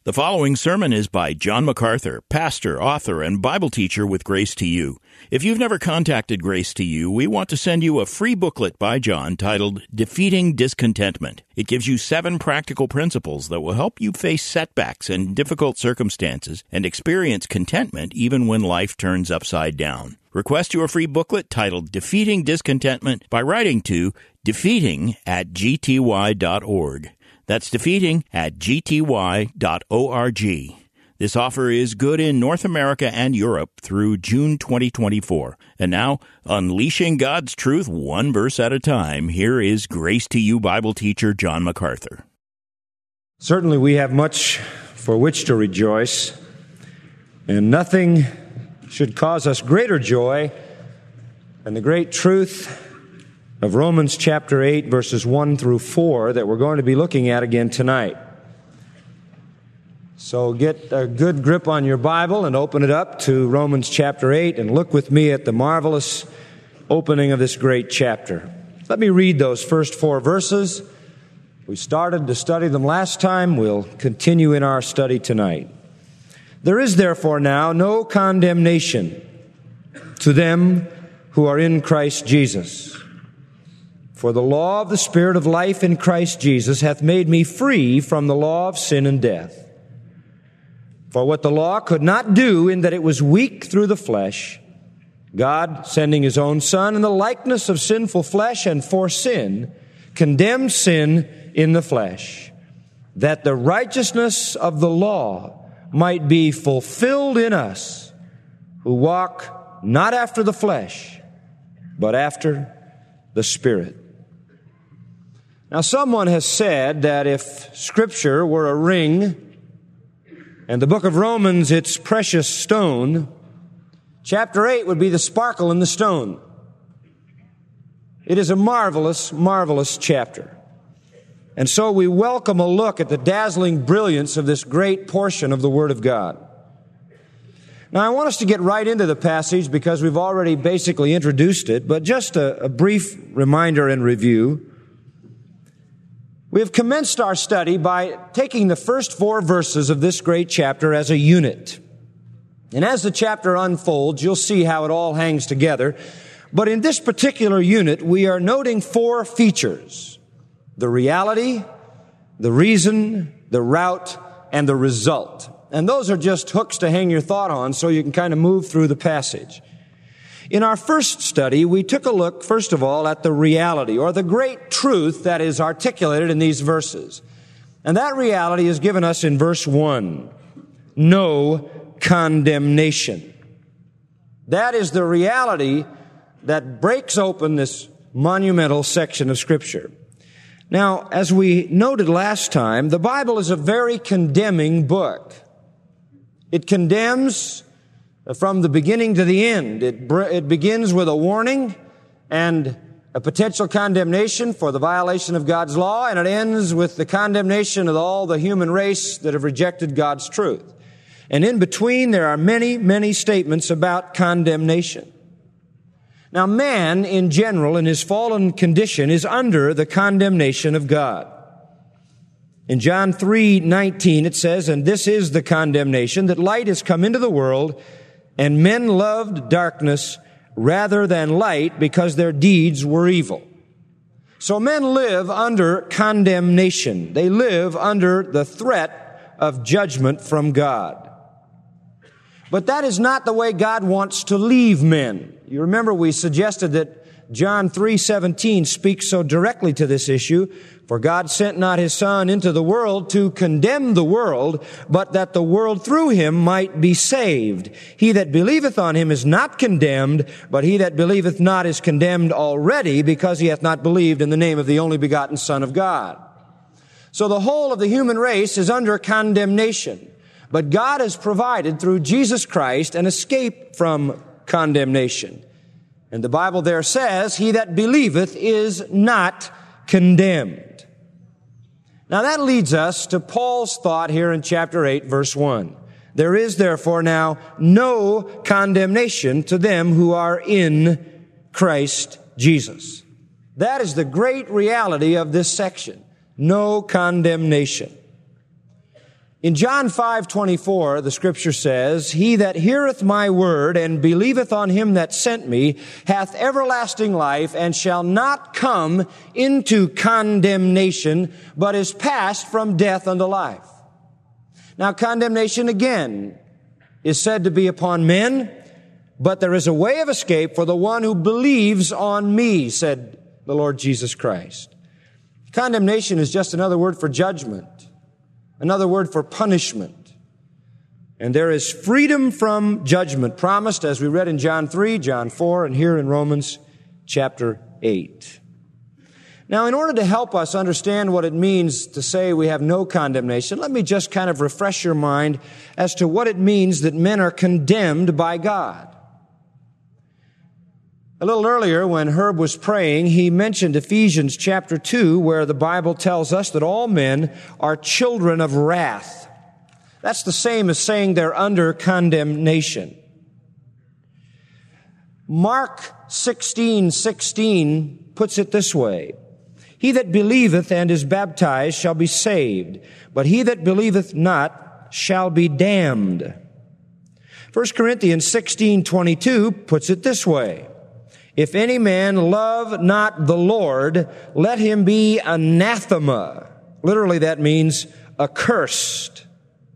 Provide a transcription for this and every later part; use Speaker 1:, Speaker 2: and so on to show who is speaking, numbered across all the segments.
Speaker 1: The following sermon is by John MacArthur, pastor, author, and Bible teacher with Grace to You. If you've never contacted Grace to You, we want to send you a free booklet by John titled Defeating Discontentment. It gives you 7 practical principles that will help you face setbacks and difficult circumstances and experience contentment even when life turns upside down. Request your free booklet titled Defeating Discontentment by writing to defeating@gty.org. That's defeating@gty.org. This offer is good in North America and Europe through June 2024. And now, unleashing God's truth one verse at a time, here is Grace to You Bible teacher John MacArthur.
Speaker 2: Certainly we have much for which to rejoice, and nothing should cause us greater joy than the great truth of Romans chapter 8, verses 1 through 4 that we're going to be looking at again tonight. So get a good grip on your Bible and open it up to Romans chapter 8 and look with me at the marvelous opening of this great chapter. Let me read those first 4 verses. We started to study them last time. We'll continue in our study tonight. There is therefore now no condemnation to them who are in Christ Jesus. For the law of the Spirit of life in Christ Jesus hath made me free from the law of sin and death. For what the law could not do in that it was weak through the flesh, God, sending His own Son in the likeness of sinful flesh and for sin, condemned sin in the flesh, that the righteousness of the law might be fulfilled in us, who walk not after the flesh, but after the Spirit. Now, someone has said that if Scripture were a ring and the book of Romans its precious stone, chapter 8 would be the sparkle in the stone. It is a marvelous, marvelous chapter. And so we welcome a look at the dazzling brilliance of this great portion of the Word of God. Now, I want us to get right into the passage because we've already basically introduced it, but just a brief reminder and review. We have commenced our study by taking the first 4 verses of this great chapter as a unit. And as the chapter unfolds, you'll see how it all hangs together. But in this particular unit, we are noting 4 features: the reality, the reason, the route, and the result. And those are just hooks to hang your thought on so you can kind of move through the passage. In our first study, we took a look, first of all, at the reality, or the great truth that is articulated in these verses. And that reality is given us in verse 1. No condemnation. That is the reality that breaks open this monumental section of Scripture. Now, as we noted last time, the Bible is a very condemning book. It condemns from the beginning to the end. It begins with a warning and a potential condemnation for the violation of God's law, and it ends with the condemnation of all the human race that have rejected God's truth. And in between, there are many, many statements about condemnation. Now, man in general, in his fallen condition, is under the condemnation of God. In John 3:19, it says, "And this is the condemnation, that light is come into the world, and men loved darkness rather than light, because their deeds were evil." So men live under condemnation. They live under the threat of judgment from God. But that is not the way God wants to leave men. You remember we suggested that John 3:17 speaks so directly to this issue. For God sent not His Son into the world to condemn the world, but that the world through Him might be saved. He that believeth on Him is not condemned, but he that believeth not is condemned already, because he hath not believed in the name of the only begotten Son of God. So the whole of the human race is under condemnation. But God has provided through Jesus Christ an escape from condemnation. And the Bible there says, "He that believeth is not condemned." Now that leads us to Paul's thought here in chapter 8, verse 1. There is therefore now no condemnation to them who are in Christ Jesus. That is the great reality of this section. No condemnation. In John 5:24, the Scripture says, "He that heareth my word and believeth on him that sent me hath everlasting life and shall not come into condemnation, but is passed from death unto life." Now, condemnation again is said to be upon men, but there is a way of escape for the one who believes on me, said the Lord Jesus Christ. Condemnation is just another word for judgment, another word for punishment. And there is freedom from judgment promised, as we read in John 3, John 4, and here in Romans chapter 8. Now, in order to help us understand what it means to say we have no condemnation, let me just kind of refresh your mind as to what it means that men are condemned by God. A little earlier, when Herb was praying, he mentioned Ephesians chapter 2, where the Bible tells us that all men are children of wrath. That's the same as saying they're under condemnation. Mark 16:16 puts it this way: "He that believeth and is baptized shall be saved, but he that believeth not shall be damned." 1 Corinthians 16:22 puts it this way: "If any man love not the Lord, let him be anathema." Literally, that means accursed.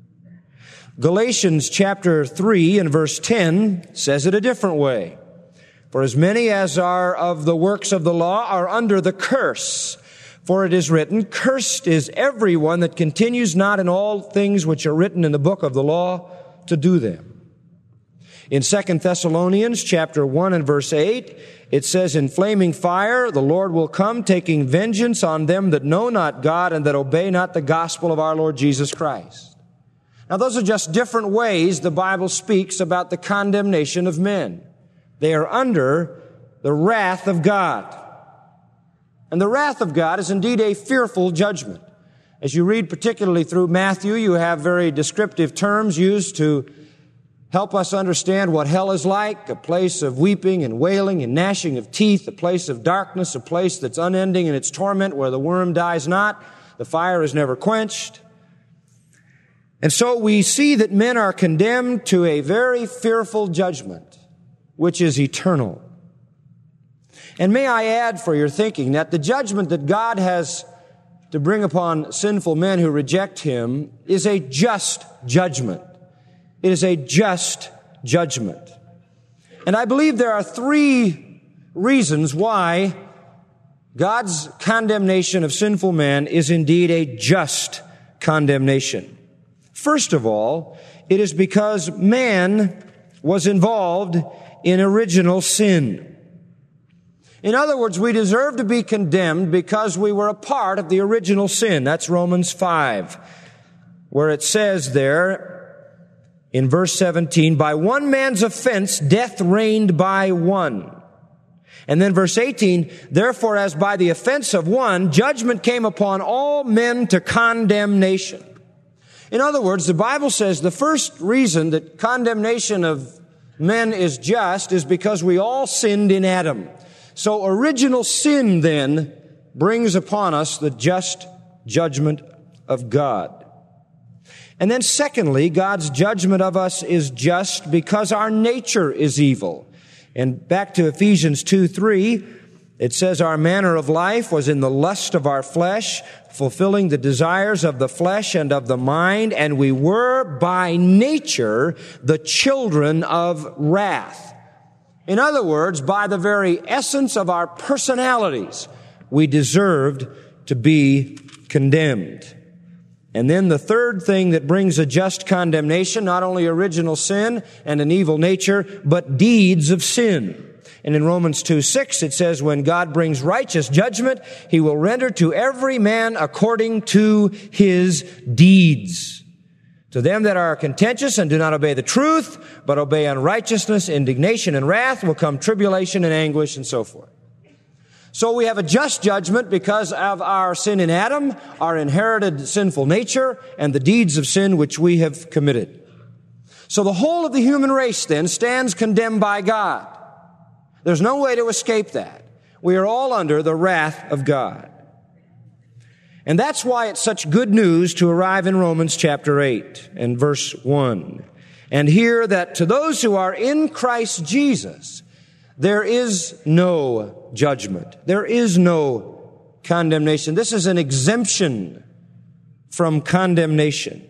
Speaker 2: Galatians chapter 3 and verse 10 says it a different way: "For as many as are of the works of the law are under the curse. For it is written, Cursed is everyone that continues not in all things which are written in the book of the law to do them." In 2 Thessalonians chapter 1 and verse 8, it says, "In flaming fire the Lord will come, taking vengeance on them that know not God and that obey not the gospel of our Lord Jesus Christ." Now, those are just different ways the Bible speaks about the condemnation of men. They are under the wrath of God. And the wrath of God is indeed a fearful judgment. As you read particularly through Matthew, you have very descriptive terms used to help us understand what hell is like: a place of weeping and wailing and gnashing of teeth, a place of darkness, a place that's unending in its torment, where the worm dies not, the fire is never quenched. And so we see that men are condemned to a very fearful judgment, which is eternal. And may I add for your thinking that the judgment that God has to bring upon sinful men who reject Him is a just judgment. It is a just judgment. And I believe there are three reasons why God's condemnation of sinful men is indeed a just condemnation. First of all, it is because man was involved in original sin. In other words, we deserve to be condemned because we were a part of the original sin. That's Romans 5, where it says there in verse 17, "By one man's offense, death reigned by one." And then verse 18, "Therefore, as by the offense of one, judgment came upon all men to condemnation." In other words, the Bible says the first reason that condemnation of men is just is because we all sinned in Adam. So original sin then brings upon us the just judgment of God. And then secondly, God's judgment of us is just because our nature is evil. And back to Ephesians 2:3, it says, "Our manner of life was in the lust of our flesh, fulfilling the desires of the flesh and of the mind, and we were by nature the children of wrath." In other words, by the very essence of our personalities, we deserved to be condemned. And then the third thing that brings a just condemnation, not only original sin and an evil nature, but deeds of sin. And in Romans 2:6, it says, "When God brings righteous judgment, He will render to every man according to his deeds. To them that are contentious and do not obey the truth, but obey unrighteousness, indignation and wrath, will come tribulation and anguish," and so forth. So we have a just judgment because of our sin in Adam, our inherited sinful nature, and the deeds of sin which we have committed. So the whole of the human race then stands condemned by God. There's no way to escape that. We are all under the wrath of God. And that's why it's such good news to arrive in Romans chapter 8 and verse 1 and hear that to those who are in Christ Jesus, there is no judgment. There is no condemnation. This is an exemption from condemnation.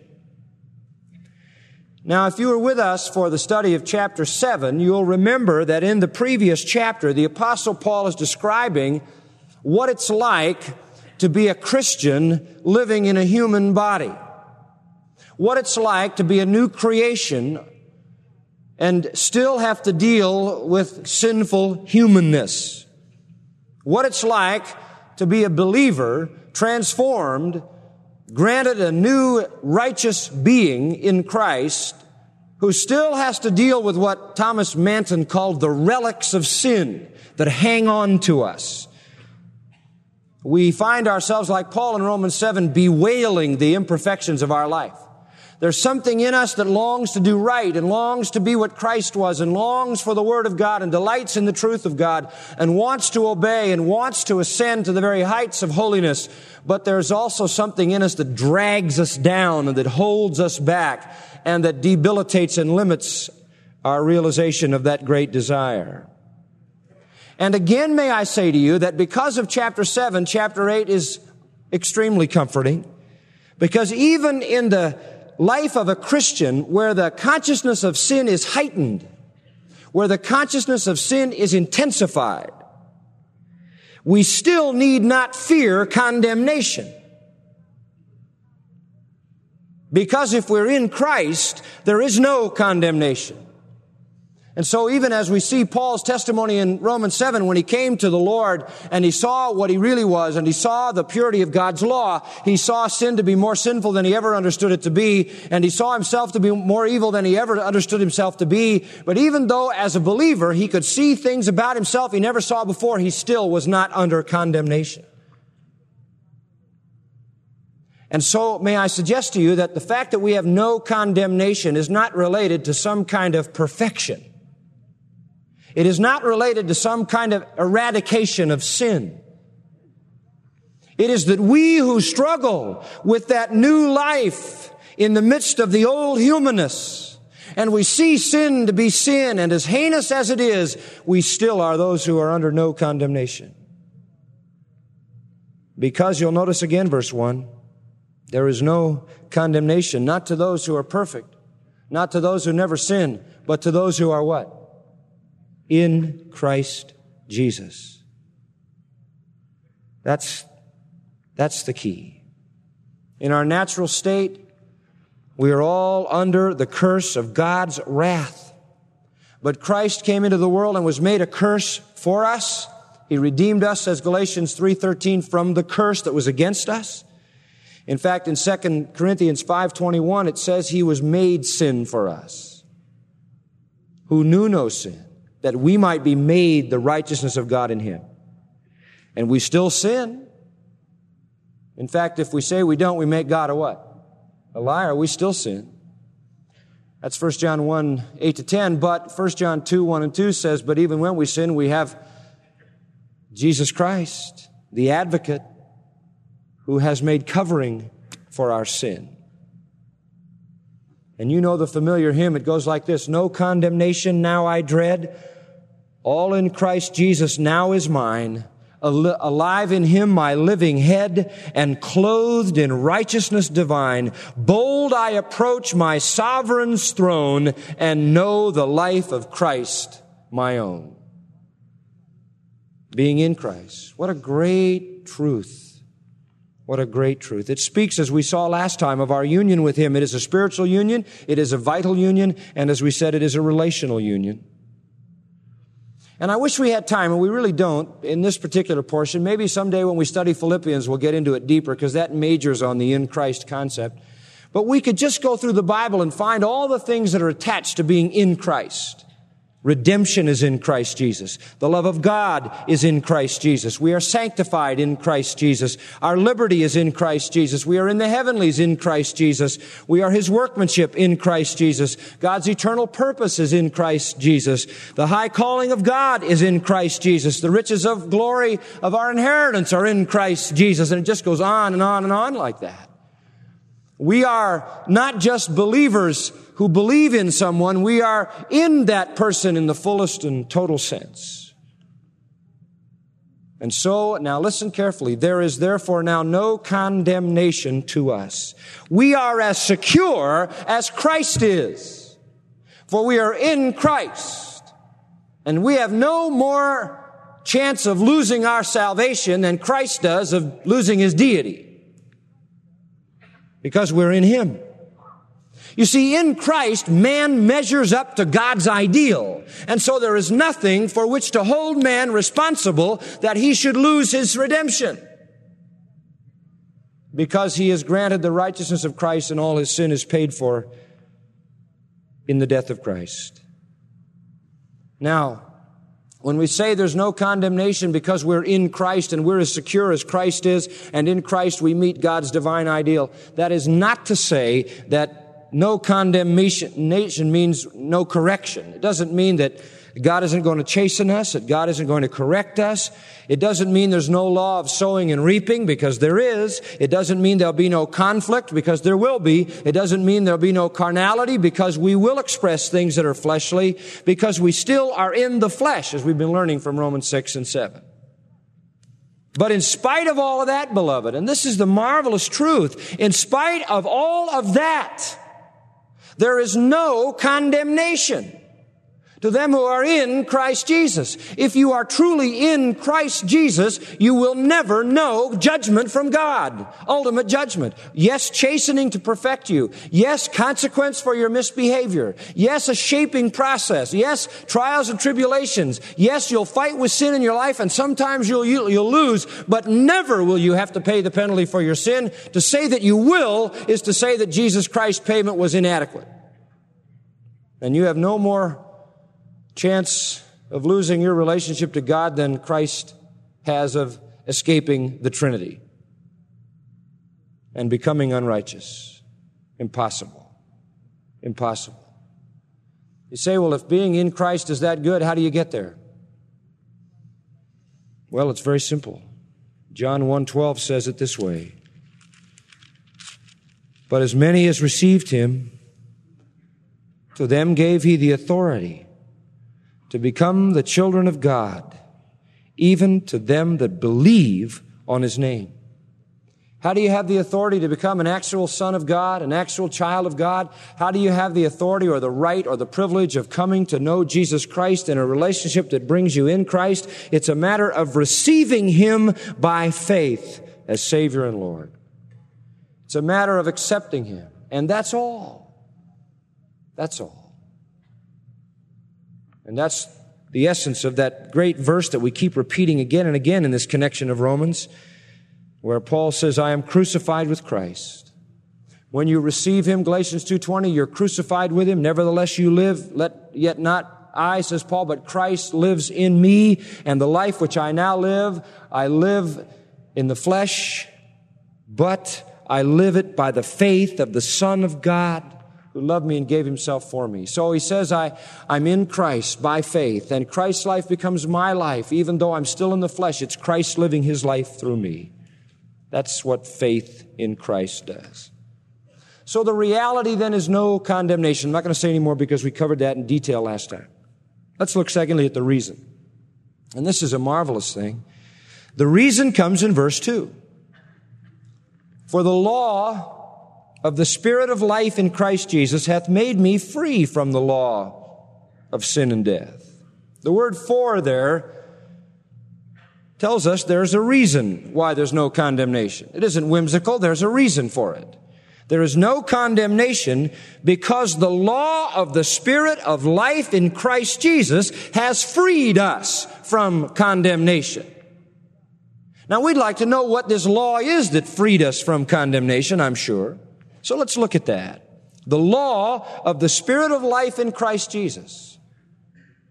Speaker 2: Now, if you were with us for the study of chapter 7, you'll remember that in the previous chapter, the Apostle Paul is describing what it's like to be a Christian living in a human body. What it's like to be a new creation and still have to deal with sinful humanness. What it's like to be a believer, transformed, granted a new righteous being in Christ, who still has to deal with what Thomas Manton called the relics of sin that hang on to us. We find ourselves, like Paul in Romans 7, bewailing the imperfections of our life. There's something in us that longs to do right and longs to be what Christ was and longs for the Word of God and delights in the truth of God and wants to obey and wants to ascend to the very heights of holiness. But there's also something in us that drags us down and that holds us back and that debilitates and limits our realization of that great desire. And again, may I say to you that because of chapter 7, chapter 8 is extremely comforting, because even in the life of a Christian where the consciousness of sin is heightened, where the consciousness of sin is intensified, we still need not fear condemnation. Because if we're in Christ, there is no condemnation. And so even as we see Paul's testimony in Romans 7, when he came to the Lord and he saw what he really was and he saw the purity of God's law, he saw sin to be more sinful than he ever understood it to be, and he saw himself to be more evil than he ever understood himself to be. But even though as a believer he could see things about himself he never saw before, he still was not under condemnation. And so may I suggest to you that the fact that we have no condemnation is not related to some kind of perfection. It is not related to some kind of eradication of sin. It is that we who struggle with that new life in the midst of the old humanness, and we see sin to be sin, and as heinous as it is, we still are those who are under no condemnation. Because you'll notice again, verse 1, there is no condemnation, not to those who are perfect, not to those who never sin, but to those who are what? In Christ Jesus. That's the key. In our natural state, we are all under the curse of God's wrath. But Christ came into the world and was made a curse for us. He redeemed us, says Galatians 3:13, from the curse that was against us. In fact, in 2 Corinthians 5:21, it says he was made sin for us, who knew no sin, that we might be made the righteousness of God in him. And we still sin. In fact, if we say we don't, we make God a what? A liar. We still sin. That's 1 John 1, 8-10. But 1 John 2, 1 and 2 says, but even when we sin, we have Jesus Christ, the advocate, who has made covering for our sin. And you know the familiar hymn. It goes like this: no condemnation now I dread. All in Christ Jesus now is mine. Alive in him my living head, and clothed in righteousness divine. Bold I approach my sovereign's throne, and know the life of Christ my own. Being in Christ. What a great truth. What a great truth. It speaks, as we saw last time, of our union with him. It is a spiritual union. It is a vital union. And as we said, it is a relational union. And I wish we had time, and we really don't, in this particular portion. Maybe someday when we study Philippians, we'll get into it deeper, because that majors on the in Christ concept. But we could just go through the Bible and find all the things that are attached to being in Christ. Redemption is in Christ Jesus. The love of God is in Christ Jesus. We are sanctified in Christ Jesus. Our liberty is in Christ Jesus. We are in the heavenlies in Christ Jesus. We are His workmanship in Christ Jesus. God's eternal purpose is in Christ Jesus. The high calling of God is in Christ Jesus. The riches of glory of our inheritance are in Christ Jesus. And it just goes on and on and on like that. We are not just believers who believe in someone. We are in that person in the fullest and total sense. And so, now listen carefully. There is therefore now no condemnation to us. We are as secure as Christ is. For we are in Christ. And we have no more chance of losing our salvation than Christ does of losing His deity. Because we're in Him. You see, in Christ, man measures up to God's ideal. And so there is nothing for which to hold man responsible that he should lose his redemption. Because he is granted the righteousness of Christ and all his sin is paid for in the death of Christ. Now, when we say there's no condemnation because we're in Christ and we're as secure as Christ is, and in Christ we meet God's divine ideal, that is not to say that no condemnation means no correction. It doesn't mean that God isn't going to chasten us, that God isn't going to correct us. It doesn't mean there's no law of sowing and reaping, because there is. It doesn't mean there'll be no conflict, because there will be. It doesn't mean there'll be no carnality, because we will express things that are fleshly, because we still are in the flesh, as we've been learning from Romans 6 and 7. But in spite of all of that, beloved, and this is the marvelous truth, in spite of all of that, there is no condemnation to them who are in Christ Jesus. If you are truly in Christ Jesus, you will never know judgment from God. Ultimate judgment. Yes, chastening to perfect you. Yes, consequence for your misbehavior. Yes, a shaping process. Yes, trials and tribulations. Yes, you'll fight with sin in your life, and sometimes you'll lose, but never will you have to pay the penalty for your sin. To say that you will is to say that Jesus Christ's payment was inadequate. And you have no more chance of losing your relationship to God than Christ has of escaping the Trinity and becoming unrighteous. Impossible. Impossible. You say, well, if being in Christ is that good, how do you get there? Well, it's very simple. John 1:12 says it this way. But as many as received Him, to them gave He the authority to become the children of God, even to them that believe on His name. How do you have the authority to become an actual son of God, an actual child of God? How do you have the authority or the right or the privilege of coming to know Jesus Christ in a relationship that brings you in Christ? It's a matter of receiving Him by faith as Savior and Lord. It's a matter of accepting Him. And that's all. That's all. And that's the essence of that great verse that we keep repeating again and again in this connection of Romans, where Paul says, I am crucified with Christ. When you receive Him, Galatians 2:20, you're crucified with Him. Nevertheless you live, yet not I, says Paul, but Christ lives in me. And the life which I now live, I live in the flesh, but I live it by the faith of the Son of God, who loved me and gave Himself for me. So he says, I'm in Christ by faith, and Christ's life becomes my life. Even though I'm still in the flesh, it's Christ living His life through me. That's what faith in Christ does. So the reality then is no condemnation. I'm not going to say any more because we covered that in detail last time. Let's look secondly at the reason. And this is a marvelous thing. The reason comes in verse 2. For the law of the Spirit of life in Christ Jesus hath made me free from the law of sin and death. The word for there tells us there's a reason why there's no condemnation. It isn't whimsical, there's a reason for it. There is no condemnation because the law of the Spirit of life in Christ Jesus has freed us from condemnation. Now we'd like to know what this law is that freed us from condemnation, I'm sure. So let's look at that. The law of the Spirit of life in Christ Jesus.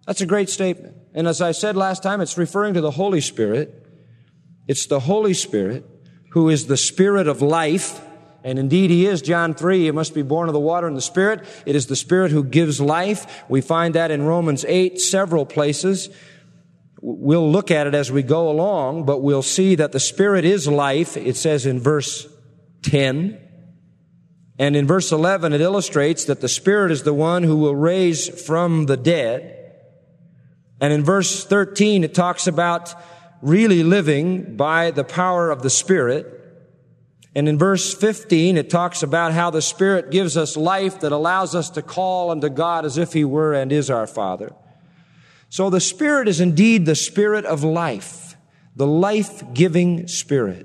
Speaker 2: That's a great statement. And as I said last time, it's referring to the Holy Spirit. It's the Holy Spirit who is the Spirit of life. And indeed He is. John 3, you must be born of the water and the Spirit. It is the Spirit who gives life. We find that in Romans 8, several places. We'll look at it as we go along, but we'll see that the Spirit is life. It says in verse 10. And in verse 11, it illustrates that the Spirit is the one who will raise from the dead. And in verse 13, it talks about really living by the power of the Spirit. And in verse 15, it talks about how the Spirit gives us life that allows us to call unto God as if He were and is our Father. So the Spirit is indeed the Spirit of life, the life-giving Spirit.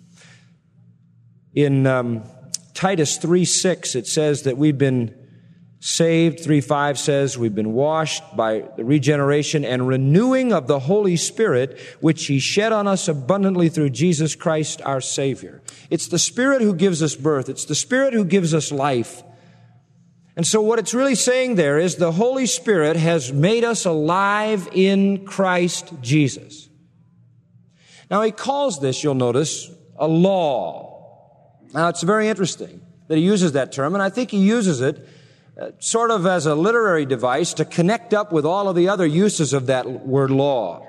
Speaker 2: In Titus 3:6, it says that we've been saved. 3:5 says we've been washed by the regeneration and renewing of the Holy Spirit, which He shed on us abundantly through Jesus Christ our Savior. It's the Spirit who gives us birth. It's the Spirit who gives us life. And so what it's really saying there is the Holy Spirit has made us alive in Christ Jesus. Now He calls this, you'll notice, a law. Now it's very interesting that He uses that term, and I think He uses it sort of as a literary device to connect up with all of the other uses of that word law.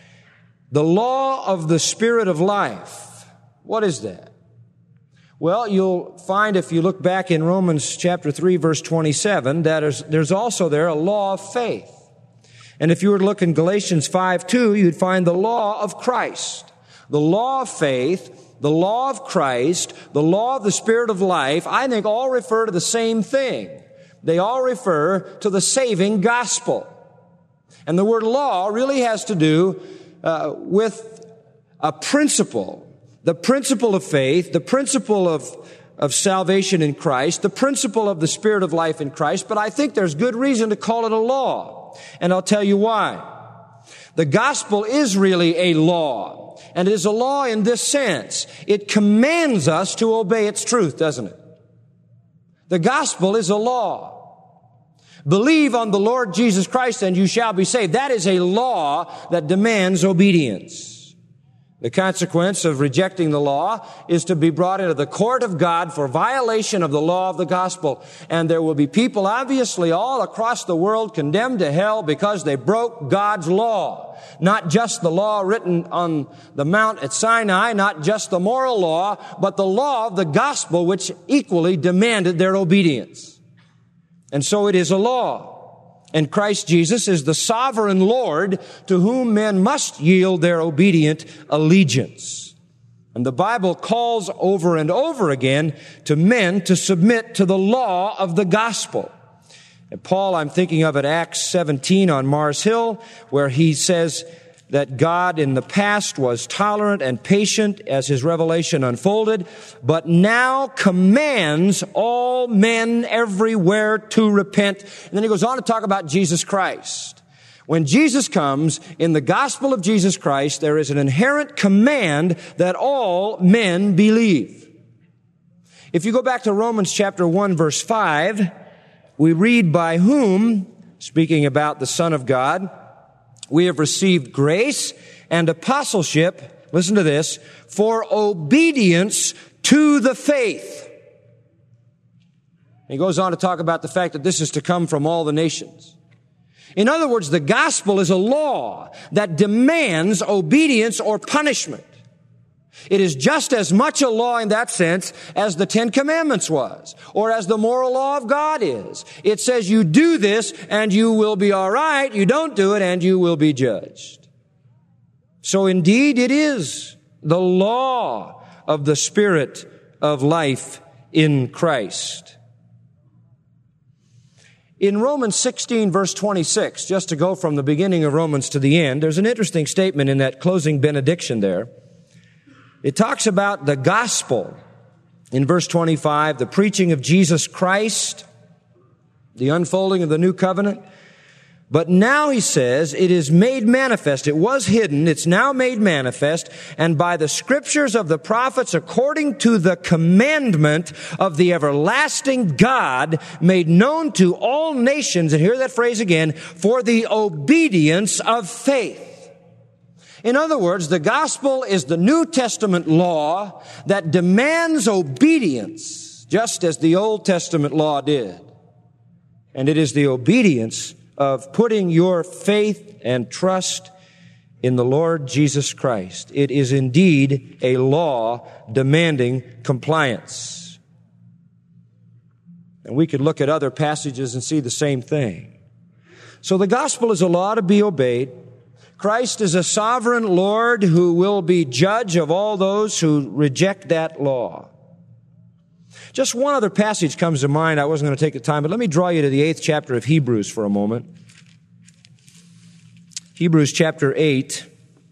Speaker 2: The law of the Spirit of life. What is that? Well, you'll find if you look back in Romans chapter 3, verse 27, that there's also there a law of faith. And if you were to look in Galatians 5:2, you'd find the law of Christ. The law of faith, the law of Christ, the law of the Spirit of life, I think all refer to the same thing. They all refer to the saving gospel. And the word law really has to do with a principle. The principle of faith, the principle of salvation in Christ, the principle of the Spirit of life in Christ, but I think there's good reason to call it a law. And I'll tell you why. The gospel is really a law. And it is a law in this sense. It commands us to obey its truth, doesn't it? The gospel is a law. Believe on the Lord Jesus Christ and you shall be saved. That is a law that demands obedience. The consequence of rejecting the law is to be brought into the court of God for violation of the law of the gospel. And there will be people obviously all across the world condemned to hell because they broke God's law. Not just the law written on the mount at Sinai, not just the moral law, but the law of the gospel which equally demanded their obedience. And so it is a law. And Christ Jesus is the sovereign Lord to whom men must yield their obedient allegiance. And the Bible calls over and over again to men to submit to the law of the gospel. And Paul, I'm thinking of at Acts 17 on Mars Hill, where he says that God in the past was tolerant and patient as His revelation unfolded, but now commands all men everywhere to repent. And then he goes on to talk about Jesus Christ. When Jesus comes, in the gospel of Jesus Christ, there is an inherent command that all men believe. If you go back to Romans chapter 1, verse 5, we read, by whom, speaking about the Son of God, we have received grace and apostleship, listen to this, for obedience to the faith. He goes on to talk about the fact that this is to come from all the nations. In other words, the gospel is a law that demands obedience or punishment. It is just as much a law in that sense as the Ten Commandments was, or as the moral law of God is. It says you do this and you will be all right. You don't do it and you will be judged. So indeed it is the law of the Spirit of life in Christ. In Romans 16, verse 26, just to go from the beginning of Romans to the end, there's an interesting statement in that closing benediction there. It talks about the gospel in verse 25, the preaching of Jesus Christ, the unfolding of the new covenant, But now, he says, it is made manifest. It was hidden. It's now made manifest. And by the scriptures of the prophets, according to the commandment of the everlasting God, made known to all nations, and hear that phrase again, for the obedience of faith. In other words, the gospel is the New Testament law that demands obedience, just as the Old Testament law did. And it is the obedience of putting your faith and trust in the Lord Jesus Christ. It is indeed a law demanding compliance. And we could look at other passages and see the same thing. So the gospel is a law to be obeyed. Christ is a sovereign Lord who will be judge of all those who reject that law. Just one other passage comes to mind. I wasn't going to take the time, but let me draw you to the 8th chapter of Hebrews for a moment. Hebrews chapter 8.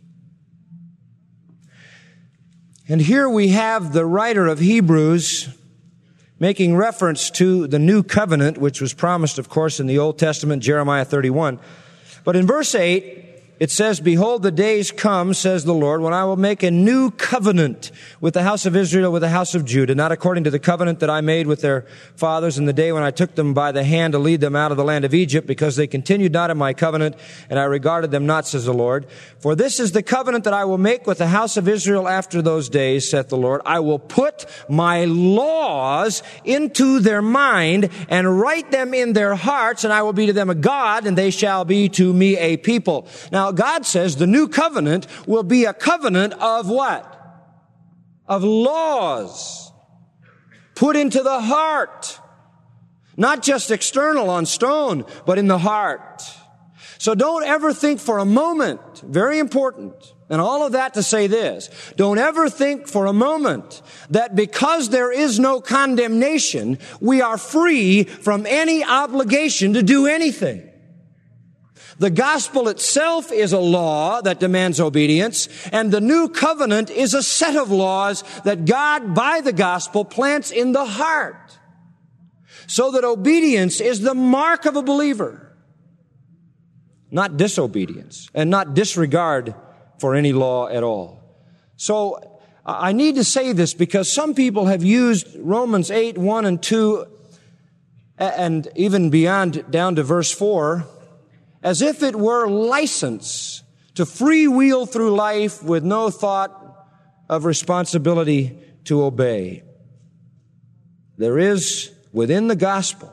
Speaker 2: And here we have the writer of Hebrews making reference to the new covenant, which was promised, of course, in the Old Testament, Jeremiah 31. But in verse 8, it says, "Behold, the days come, says the Lord, when I will make a new covenant with the house of Israel, with the house of Judah, not according to the covenant that I made with their fathers in the day when I took them by the hand to lead them out of the land of Egypt, because they continued not in my covenant, and I regarded them not, says the Lord. For this is the covenant that I will make with the house of Israel after those days, saith the Lord. I will put my laws into their mind and write them in their hearts, and I will be to them a God, and they shall be to me a people." Now, God says the new covenant will be a covenant of what? Of laws put into the heart. Not just external on stone, but in the heart. So don't ever think for a moment, very important, and all of that to say this, don't ever think for a moment that because there is no condemnation, we are free from any obligation to do anything. The gospel itself is a law that demands obedience, and the new covenant is a set of laws that God, by the gospel, plants in the heart, so that obedience is the mark of a believer, not disobedience, and not disregard for any law at all. So I need to say this because some people have used Romans 8, 1 and 2, and even beyond down to verse 4, as if it were license to freewheel through life with no thought of responsibility to obey. There is, within the gospel,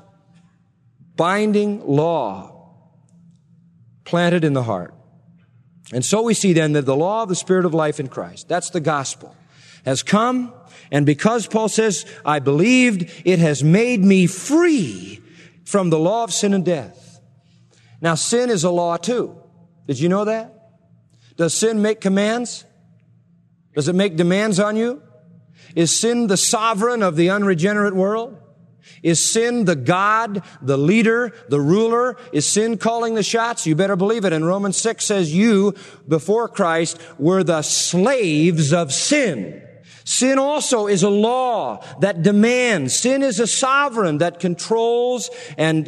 Speaker 2: binding law planted in the heart. And so we see then that the law of the Spirit of life in Christ, that's the gospel, has come, and because Paul says, I believed, it has made me free from the law of sin and death. Now, sin is a law too. Did you know that? Does sin make commands? Does it make demands on you? Is sin the sovereign of the unregenerate world? Is sin the God, the leader, the ruler? Is sin calling the shots? You better believe it. And Romans 6 says you, before Christ, were the slaves of sin. Sin also is a law that demands. Sin is a sovereign that controls and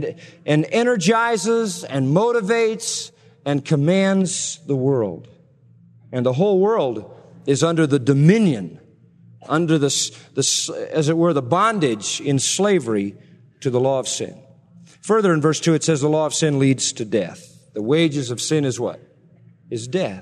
Speaker 2: energizes and motivates and commands the world. And the whole world is under the dominion, under the as it were, the bondage in slavery to the law of sin. Further in verse 2 it says the law of sin leads to death. The wages of sin is what? Is death.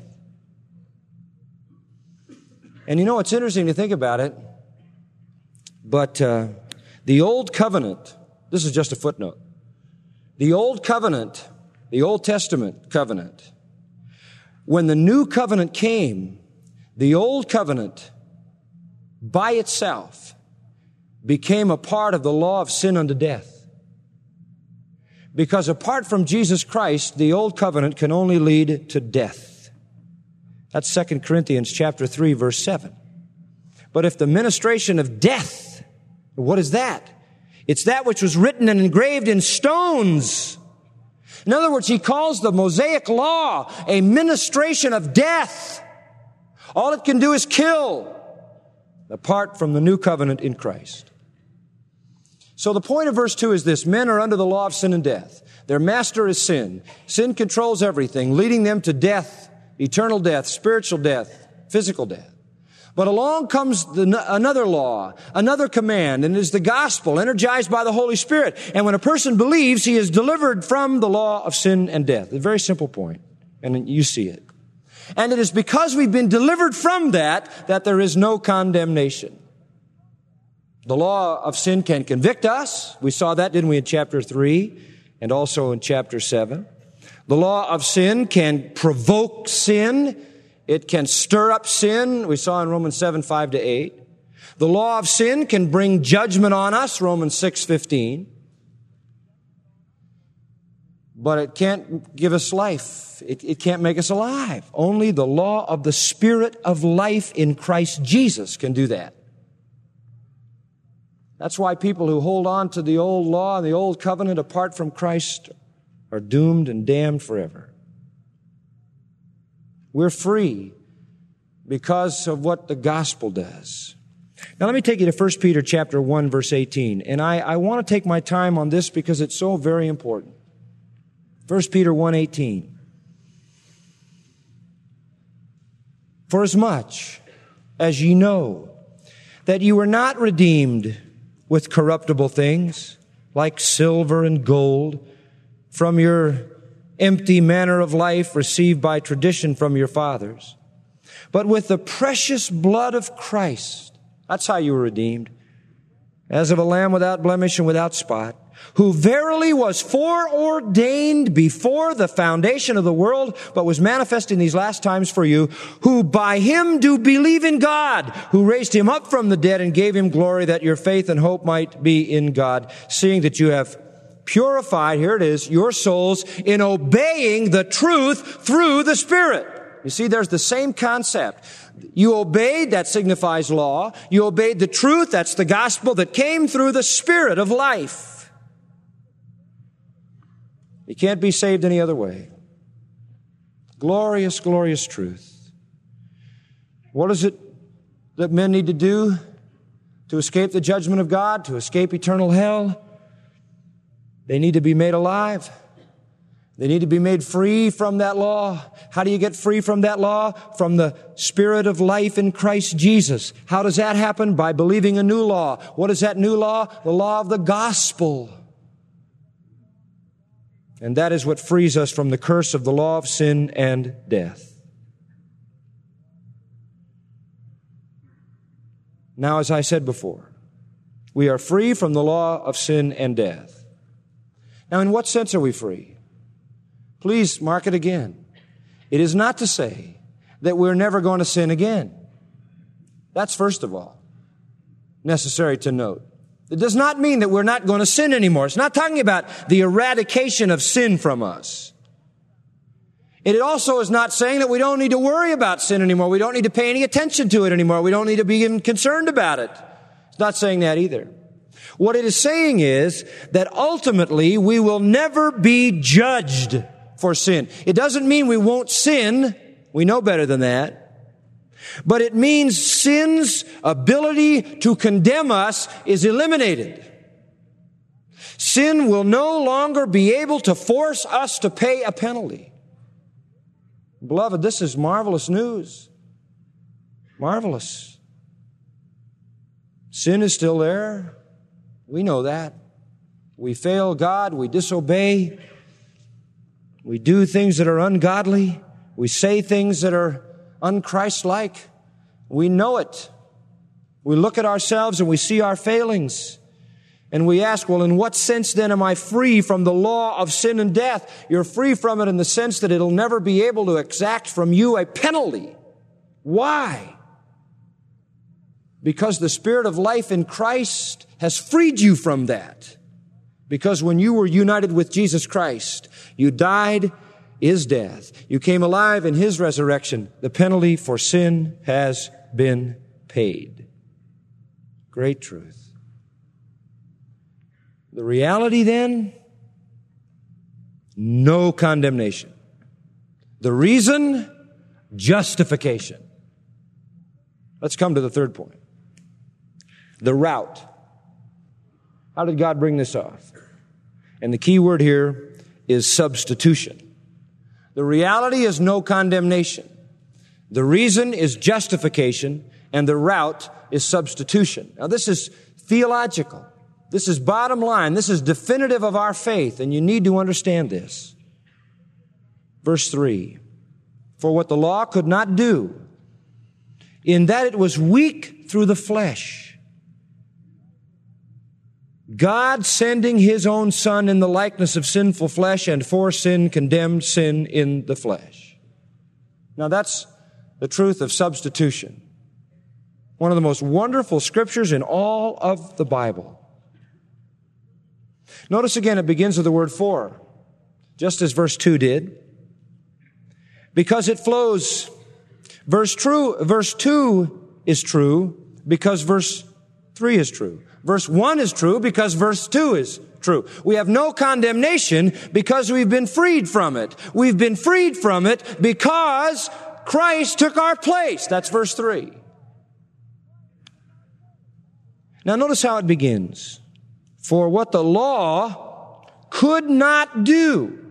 Speaker 2: And you know, it's interesting to think about it, but the Old Covenant, this is just a footnote, the Old Covenant, the Old Testament covenant, when the New Covenant came, the Old Covenant by itself became a part of the law of sin unto death. Because apart from Jesus Christ, the Old Covenant can only lead to death. That's 2 Corinthians chapter 3, verse 7. But if the ministration of death, what is that? It's that which was written and engraved in stones. In other words, he calls the Mosaic law a ministration of death. All it can do is kill, apart from the new covenant in Christ. So the point of verse 2 is this: men are under the law of sin and death. Their master is sin. Sin controls everything, leading them to death, eternal death, spiritual death, physical death. But along comes another law, another command, and it is the gospel, energized by the Holy Spirit. And when a person believes, he is delivered from the law of sin and death. A very simple point, and you see it. And it is because we've been delivered from that there is no condemnation. The law of sin can convict us. We saw that, didn't we, in chapter 3 and also in chapter 7. The law of sin can provoke sin. It can stir up sin. We saw in Romans 7, 5-8. The law of sin can bring judgment on us, Romans 6:15. But it can't give us life. It can't make us alive. Only the law of the Spirit of life in Christ Jesus can do that. That's why people who hold on to the old law and the old covenant apart from Christ are doomed and damned forever. We're free because of what the gospel does. Now let me take you to 1 Peter chapter 1, verse 18. And I want to take my time on this because it's so very important. 1 Peter 1:18. For as much as ye know that you were not redeemed with corruptible things, like silver and gold, from your empty manner of life received by tradition from your fathers, but with the precious blood of Christ. That's how you were redeemed. As of a lamb without blemish and without spot, who verily was foreordained before the foundation of the world, but was manifest in these last times for you, who by him do believe in God, who raised him up from the dead and gave him glory, that your faith and hope might be in God, seeing that you have purified, here it is, your souls in obeying the truth through the Spirit. You see, there's the same concept. You obeyed, that signifies law. You obeyed the truth, that's the gospel that came through the Spirit of life. You can't be saved any other way. Glorious, glorious truth. What is it that men need to do to escape the judgment of God, to escape eternal hell? They need to be made alive. They need to be made free from that law. How do you get free from that law? From the Spirit of life in Christ Jesus. How does that happen? By believing a new law. What is that new law? The law of the gospel. And that is what frees us from the curse of the law of sin and death. Now, as I said before, we are free from the law of sin and death. Now, in what sense are we free? Please mark it again. It is not to say that we're never going to sin again. That's first of all necessary to note. It does not mean that we're not going to sin anymore. It's not talking about the eradication of sin from us. It also is not saying that we don't need to worry about sin anymore. We don't need to pay any attention to it anymore. We don't need to be even concerned about it. It's not saying that either. What it is saying is that ultimately we will never be judged for sin. It doesn't mean we won't sin. We know better than that. But it means sin's ability to condemn us is eliminated. Sin will no longer be able to force us to pay a penalty. Beloved, this is marvelous news. Marvelous. Sin is still there. We know that. We fail God. We disobey. We do things that are ungodly. We say things that are unchristlike. We know it. We look at ourselves and we see our failings. And we ask, well, in what sense then am I free from the law of sin and death? You're free from it in the sense that it'll never be able to exact from you a penalty. Why? Because the Spirit of life in Christ has freed you from that. Because when you were united with Jesus Christ, you died His death. You came alive in His resurrection. The penalty for sin has been paid. Great truth. The reality then, no condemnation. The reason, justification. Let's come to the third point. The route. How did God bring this off? And the key word here is substitution. The reality is no condemnation. The reason is justification, and the route is substitution. Now, this is theological. This is bottom line. This is definitive of our faith, and you need to understand this. Verse 3, for what the law could not do, in that it was weak through the flesh, God sending His own Son in the likeness of sinful flesh, and for sin condemned sin in the flesh. Now that's the truth of substitution. One of the most wonderful scriptures in all of the Bible. Notice again, it begins with the word for, just as verse 2 did. Because it flows. Verse 2 is true because verse 3 is true. Verse 1 is true because verse 2 is true. We have no condemnation because we've been freed from it. We've been freed from it because Christ took our place. That's verse 3. Now notice how it begins. For what the law could not do.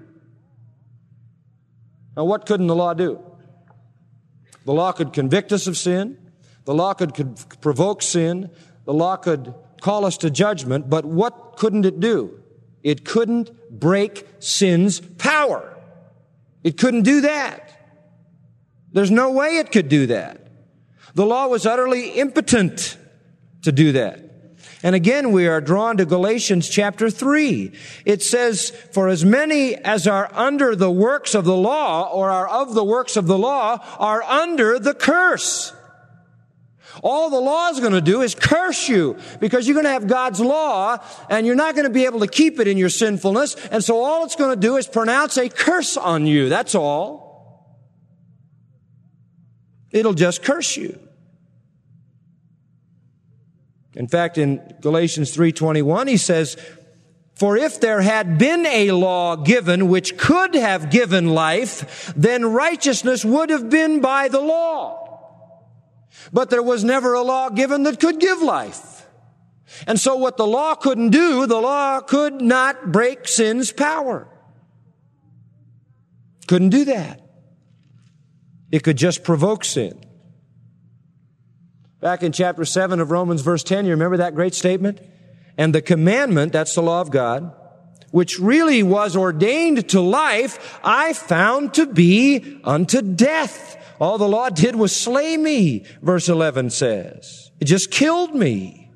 Speaker 2: Now what couldn't the law do? The law could convict us of sin. The law could provoke sin. The law could call us to judgment. But what couldn't it do? It couldn't break sin's power. It couldn't do that. There's no way it could do that. The law was utterly impotent to do that. And again, we are drawn to Galatians chapter 3. It says, for as many as are under the works of the law, or are of the works of the law, are under the curse. All the law is going to do is curse you, because you're going to have God's law, and you're not going to be able to keep it in your sinfulness. And so all it's going to do is pronounce a curse on you. That's all. It'll just curse you. In fact, in Galatians 3:21, he says, for if there had been a law given which could have given life, then righteousness would have been by the law. But there was never a law given that could give life. And so what the law couldn't do, the law could not break sin's power. Couldn't do that. It could just provoke sin. Back in chapter 7 of Romans verse 10, you remember that great statement? And the commandment, that's the law of God, which really was ordained to life, I found to be unto death. All the law did was slay me, verse 11 says. It just killed me.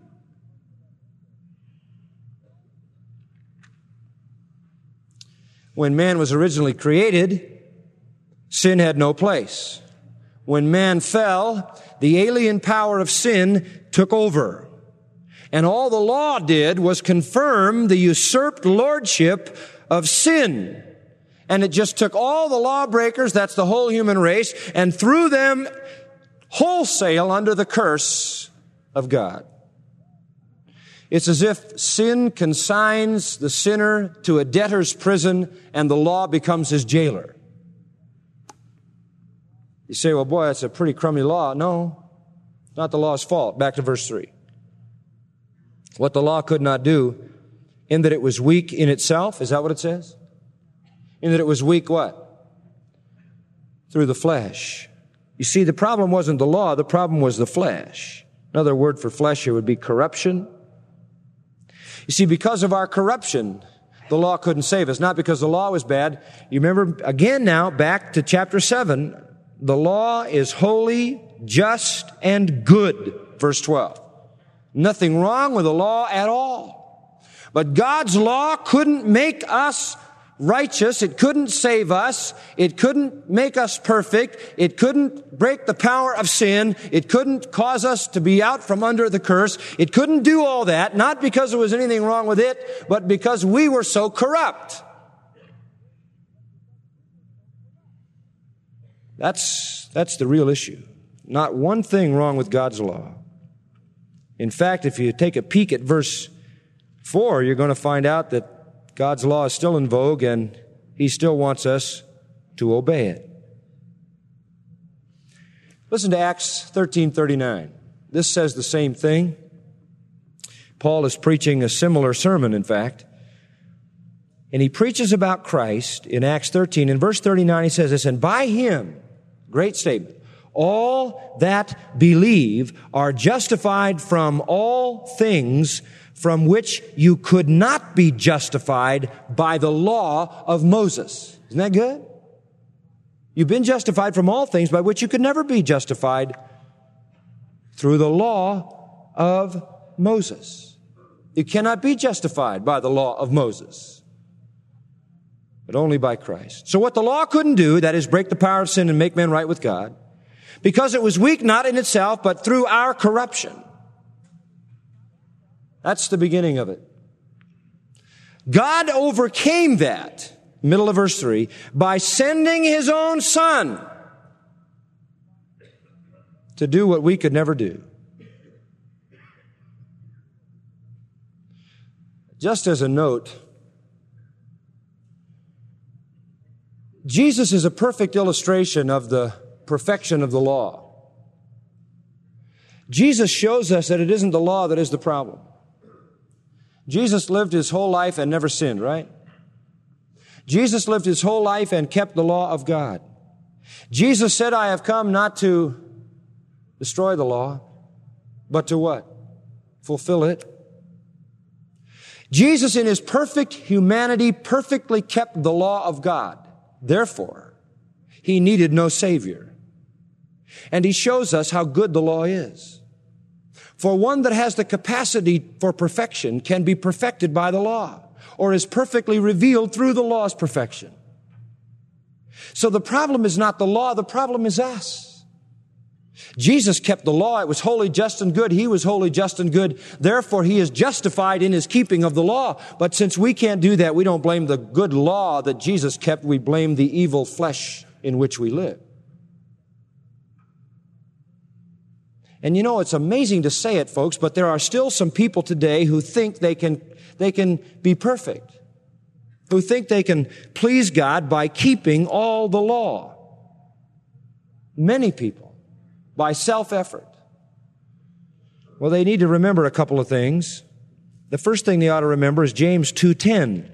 Speaker 2: When man was originally created, sin had no place. When man fell, the alien power of sin took over. And all the law did was confirm the usurped lordship of sin. And it just took all the lawbreakers, that's the whole human race, and threw them wholesale under the curse of God. It's as if sin consigns the sinner to a debtor's prison and the law becomes his jailer. You say, well, boy, that's a pretty crummy law. No, not the law's fault. Back to verse 3. What the law could not do, in that it was weak in itself, is that what it says? In that it was weak what? Through the flesh. You see, the problem wasn't the law, the problem was the flesh. Another word for flesh here would be corruption. You see, because of our corruption, the law couldn't save us, not because the law was bad. You remember, again now, back to chapter 7, the law is holy, just, and good. Verse 12. Nothing wrong with the law at all. But God's law couldn't make us righteous. It couldn't save us. It couldn't make us perfect. It couldn't break the power of sin. It couldn't cause us to be out from under the curse. It couldn't do all that, not because there was anything wrong with it, but because we were so corrupt. That's the real issue. Not one thing wrong with God's law. In fact, if you take a peek at verse 4, you're going to find out that God's law is still in vogue and He still wants us to obey it. Listen to Acts 13:39. This says the same thing. Paul is preaching a similar sermon, in fact. And he preaches about Christ in Acts 13. In verse 39, he says this, and by him, great statement, all that believe are justified from all things from which you could not be justified by the law of Moses. Isn't that good? You've been justified from all things by which you could never be justified through the law of Moses. You cannot be justified by the law of Moses, but only by Christ. So what the law couldn't do, that is break the power of sin and make men right with God, because it was weak not in itself, but through our corruption. That's the beginning of it. God overcame that, middle of verse 3, by sending His own Son to do what we could never do. Just as a note, Jesus is a perfect illustration of the perfection of the law. Jesus shows us that it isn't the law that is the problem. Jesus lived His whole life and never sinned, right? Jesus lived His whole life and kept the law of God. Jesus said, I have come not to destroy the law, but to what? Fulfill it. Jesus in His perfect humanity perfectly kept the law of God. Therefore, He needed no Savior. And He shows us how good the law is. For one that has the capacity for perfection can be perfected by the law, or is perfectly revealed through the law's perfection. So the problem is not the law, the problem is us. Jesus kept the law. It was holy, just, and good. He was holy, just, and good. Therefore, He is justified in His keeping of the law. But since we can't do that, we don't blame the good law that Jesus kept. We blame the evil flesh in which we live. And you know, it's amazing to say it, folks, but there are still some people today who think they can be perfect, who think they can please God by keeping all the law. Many people. By self-effort. Well, they need to remember a couple of things. The first thing they ought to remember is James 2:10.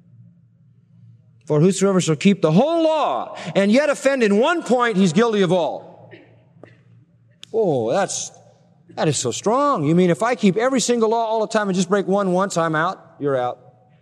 Speaker 2: For whosoever shall keep the whole law and yet offend in one point, he's guilty of all. Oh, that is so strong. You mean if I keep every single law all the time and just break one once, I'm out? You're out.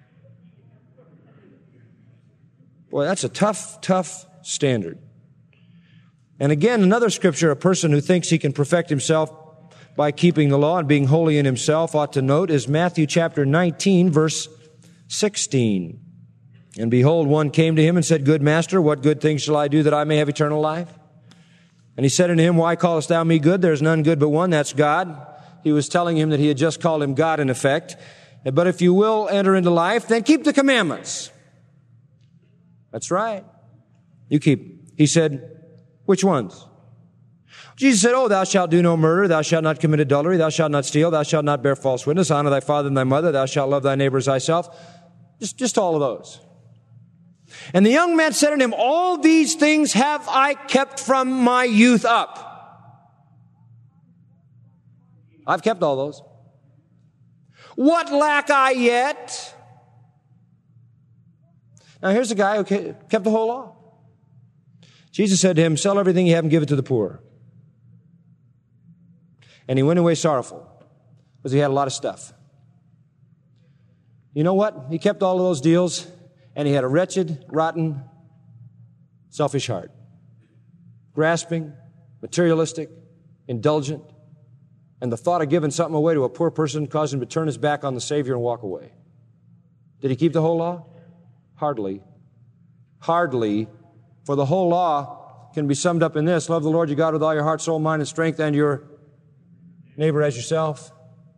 Speaker 2: Boy, that's a tough standard. And again, another scripture, a person who thinks he can perfect himself by keeping the law and being holy in himself ought to note is Matthew chapter 19, verse 16. And behold, one came to him and said, Good master, what good things shall I do that I may have eternal life? And he said unto him, Why callest thou me good? There is none good but one, that's God. He was telling him that he had just called him God in effect. But if you will enter into life, then keep the commandments. That's right. You keep. He said, Which ones? Jesus said, thou shalt do no murder, thou shalt not commit adultery, thou shalt not steal, thou shalt not bear false witness, honor thy father and thy mother, thou shalt love thy neighbor as thyself. Just all of those. And the young man said unto him, All these things have I kept from my youth up. I've kept all those. What lack I yet? Now here's a guy who kept the whole law. Jesus said to him, Sell everything you have and give it to the poor. And he went away sorrowful because he had a lot of stuff. You know what? He kept all of those deals and he had a wretched, rotten, selfish heart. Grasping, materialistic, indulgent, and the thought of giving something away to a poor person caused him to turn his back on the Savior and walk away. Did he keep the whole law? Hardly. Hardly. For the whole law can be summed up in this: love the Lord your God with all your heart, soul, mind, and strength, and your neighbor as yourself.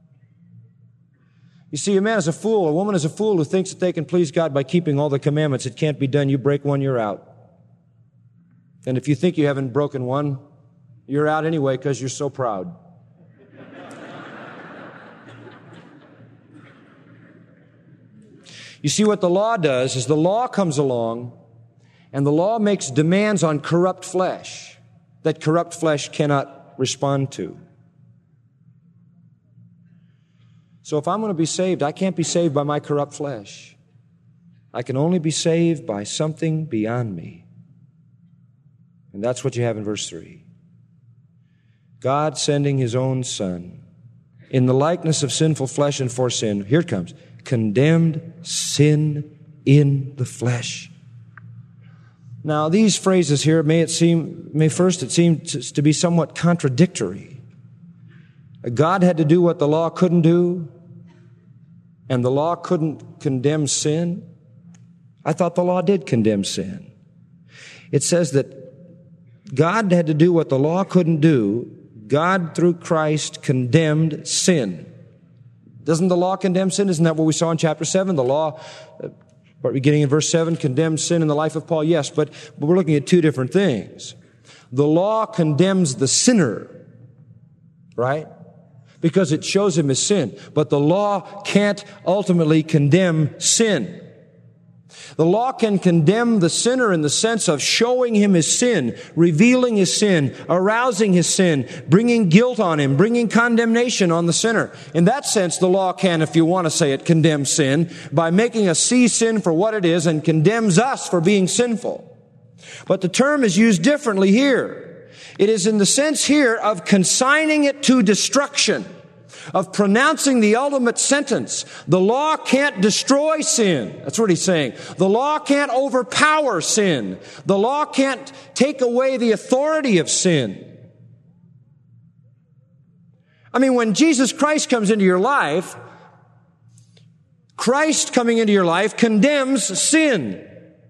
Speaker 2: You see, a man is a fool, a woman is a fool who thinks that they can please God by keeping all the commandments. It can't be done. You break one, you're out. And if you think you haven't broken one, you're out anyway because you're so proud. You see, what the law does is the law comes along and the law makes demands on corrupt flesh that corrupt flesh cannot respond to. So if I'm going to be saved, I can't be saved by my corrupt flesh. I can only be saved by something beyond me. And that's what you have in verse 3. God sending His own Son in the likeness of sinful flesh and for sin, here it comes, condemned sin in the flesh. Now, these phrases here may first seem to be somewhat contradictory. God had to do what the law couldn't do, and the law couldn't condemn sin. I thought the law did condemn sin. It says that God had to do what the law couldn't do. God, through Christ, condemned sin. Doesn't the law condemn sin? Isn't that what we saw in chapter 7? The law, beginning in verse 7, condemns sin in the life of Paul. Yes, but we're looking at two different things. The law condemns the sinner, right? Because it shows him his sin. But the law can't ultimately condemn sin. The law can condemn the sinner in the sense of showing him his sin, revealing his sin, arousing his sin, bringing guilt on him, bringing condemnation on the sinner. In that sense, the law can, if you want to say it, condemn sin by making us see sin for what it is and condemns us for being sinful. But the term is used differently here. It is in the sense here of consigning it to destruction, of pronouncing the ultimate sentence. The law can't destroy sin. That's what he's saying. The law can't overpower sin. The law can't take away the authority of sin. I mean, when Jesus Christ comes into your life, Christ coming into your life condemns sin.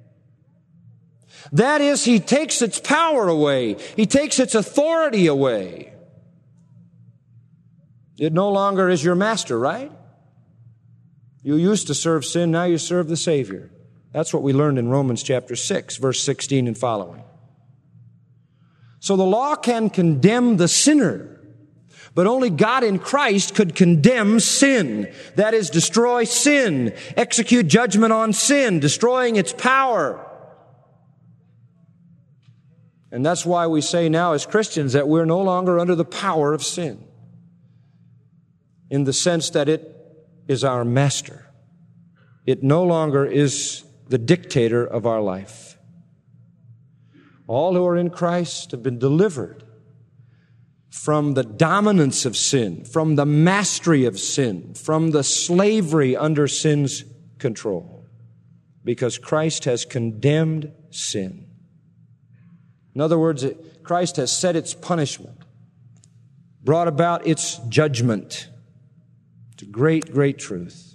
Speaker 2: That is, He takes its power away. He takes its authority away. It no longer is your master, right? You used to serve sin, now you serve the Savior. That's what we learned in Romans chapter 6, verse 16 and following. So the law can condemn the sinner, but only God in Christ could condemn sin. That is, destroy sin, execute judgment on sin, destroying its power. And that's why we say now as Christians that we're no longer under the power of sin, in the sense that it is our master. It no longer is the dictator of our life. All who are in Christ have been delivered from the dominance of sin, from the mastery of sin, from the slavery under sin's control, because Christ has condemned sin. In other words, Christ has set its punishment, brought about its judgment. It's a great, great truth.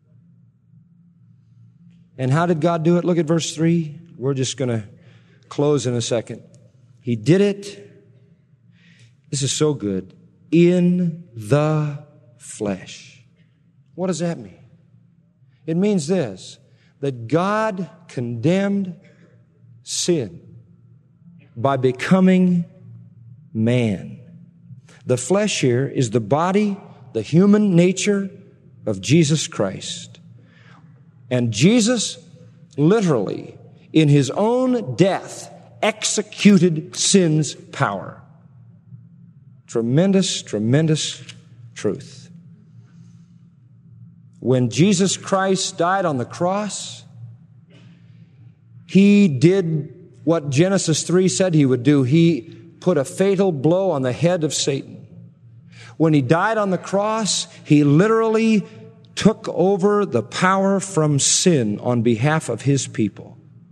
Speaker 2: And how did God do it? Look at verse 3. We're just going to close in a second. He did it. This is so good. In the flesh. What does that mean? It means this, that God condemned sin by becoming man. The flesh here is the body, the human nature of Jesus Christ. And Jesus literally, in His own death, executed sin's power. Tremendous, tremendous truth. When Jesus Christ died on the cross, He did what Genesis 3 said He would do. He put a fatal blow on the head of Satan. When He died on the cross, He literally took over the power from sin on behalf of His people.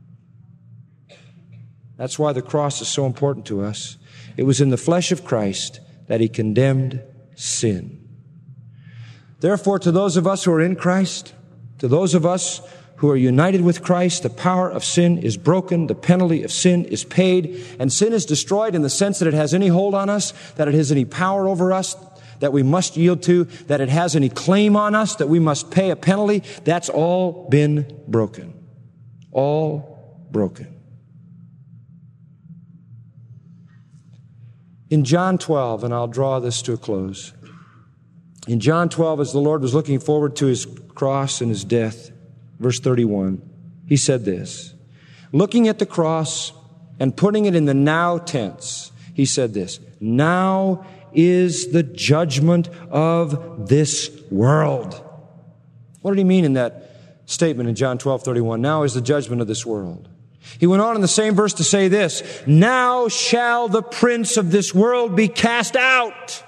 Speaker 2: That's why the cross is so important to us. It was in the flesh of Christ that He condemned sin. Therefore, to those of us who are in Christ, to those of us who are united with Christ, the power of sin is broken, the penalty of sin is paid, and sin is destroyed in the sense that it has any hold on us, that it has any power over us, that we must yield to, that it has any claim on us, that we must pay a penalty. That's all been broken. All broken. In John 12, and I'll draw this to a close. In John 12, as the Lord was looking forward to His cross and His death, verse 31, He said this, looking at the cross and putting it in the now tense, He said this, now is the judgment of this world. What did He mean in that statement in John 12:31. Now is the judgment of this world. He went on in the same verse to say this, now shall the prince of this world be cast out.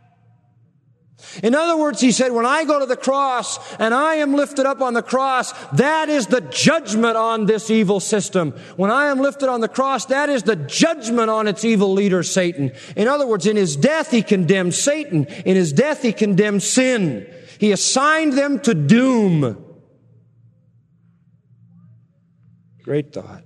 Speaker 2: In other words, he said, when I go to the cross and I am lifted up on the cross, that is the judgment on this evil system. When I am lifted on the cross, that is the judgment on its evil leader, Satan. In other words, in his death, he condemned Satan. In his death, he condemned sin. He assigned them to doom. Great thought.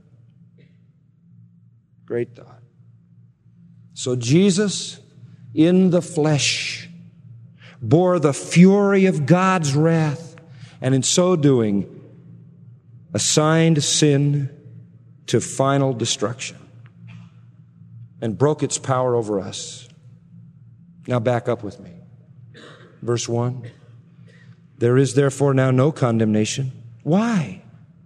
Speaker 2: Great thought. So Jesus, in the flesh, bore the fury of God's wrath, and in so doing, assigned sin to final destruction and broke its power over us. Now back up with me. Verse 1. There is therefore now no condemnation. Why?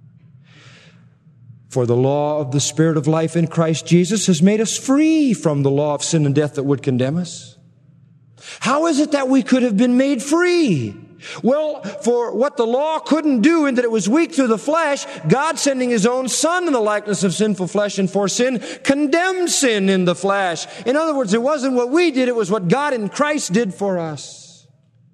Speaker 2: For the law of the Spirit of life in Christ Jesus has made us free from the law of sin and death that would condemn us. How is it that we could have been made free? Well, for what the law couldn't do in that it was weak through the flesh, God sending His own Son in the likeness of sinful flesh and for sin, condemned sin in the flesh. In other words, it wasn't what we did, it was what God in Christ did for us.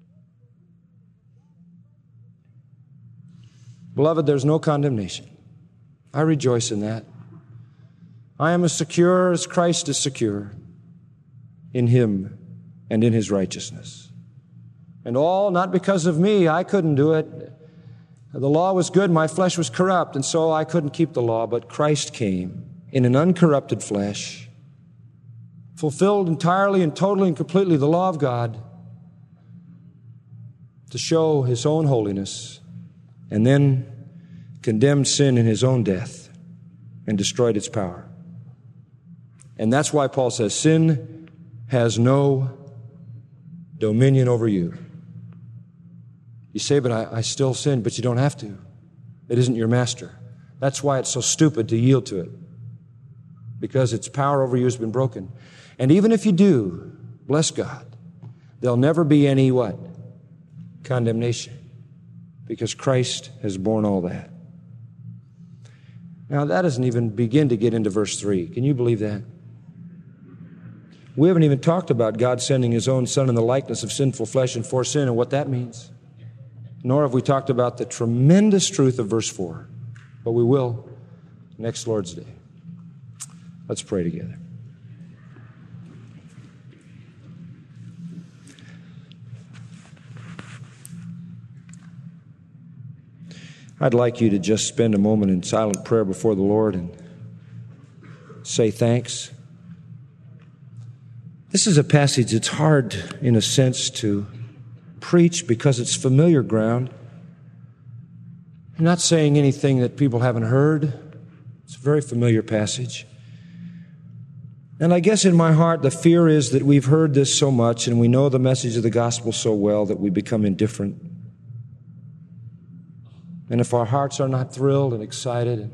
Speaker 2: Beloved, there's no condemnation. I rejoice in that. I am as secure as Christ is secure in Him and in His righteousness. And all not because of me. I couldn't do it. The law was good. My flesh was corrupt, and so I couldn't keep the law. But Christ came in an uncorrupted flesh, fulfilled entirely and totally and completely the law of God to show His own holiness, and then condemned sin in His own death and destroyed its power. And that's why Paul says, sin has no dominion over you. You say, but I still sin, but you don't have to. It isn't your master. That's why it's so stupid to yield to it, because its power over you has been broken. And even if you do, bless God, there'll never be any what? Condemnation, because Christ has borne all that. Now, that doesn't even begin to get into verse 3. Can you believe that? We haven't even talked about God sending His own Son in the likeness of sinful flesh and for sin and what that means. Nor have we talked about the tremendous truth of verse 4. But we will next Lord's Day. Let's pray together. I'd like you to just spend a moment in silent prayer before the Lord and say thanks. This is a passage that's hard, in a sense, to preach because it's familiar ground. I'm not saying anything that people haven't heard. It's a very familiar passage. And I guess in my heart, the fear is that we've heard this so much and we know the message of the gospel so well that we become indifferent. And if our hearts are not thrilled and excited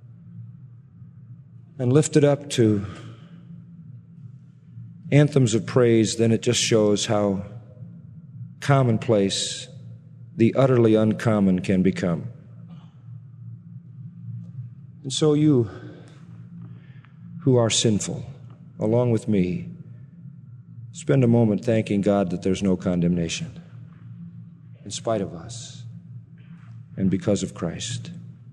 Speaker 2: and lifted up to anthems of praise, then it just shows how commonplace the utterly uncommon can become. And so you who are sinful, along with me, spend a moment thanking God that there's no condemnation in spite of us and because of Christ.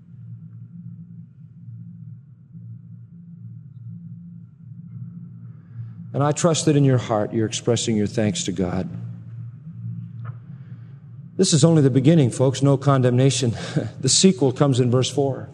Speaker 2: And I trust that in your heart you're expressing your thanks to God. This is only the beginning, folks, no condemnation. The sequel comes in verse 4.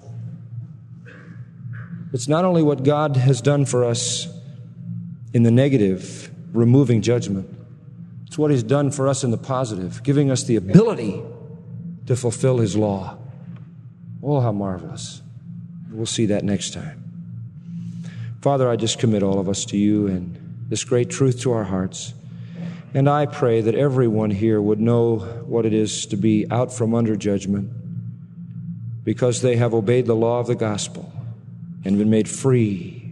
Speaker 2: It's not only what God has done for us in the negative, removing judgment. It's what He's done for us in the positive, giving us the ability to fulfill His law. Oh, how marvelous. We'll see that next time. Father, I just commit all of us to You and this great truth to our hearts. And I pray that everyone here would know what it is to be out from under judgment because they have obeyed the law of the gospel and been made free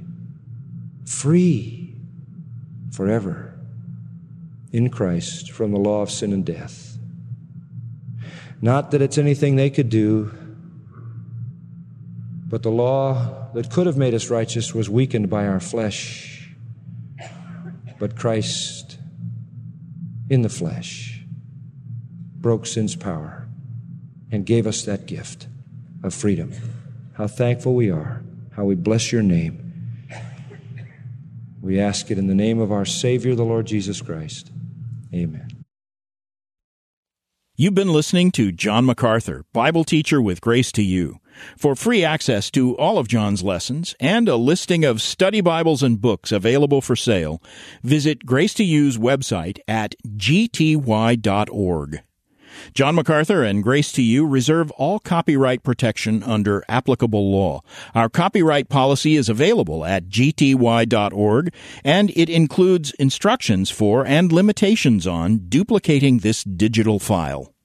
Speaker 2: forever in Christ from the law of sin and death. Not that it's anything they could do, but the law that could have made us righteous was weakened by our flesh. But Christ, in the flesh, broke sin's power and gave us that gift of freedom. How thankful we are. How we bless your name. We ask it in the name of our Savior, the Lord Jesus Christ. Amen.
Speaker 1: You've been listening to John MacArthur, Bible teacher with Grace to You. For free access to all of John's lessons and a listing of study Bibles and books available for sale, visit Grace to You's website at gty.org. John MacArthur and Grace to You reserve all copyright protection under applicable law. Our copyright policy is available at gty.org, and it includes instructions for and limitations on duplicating this digital file.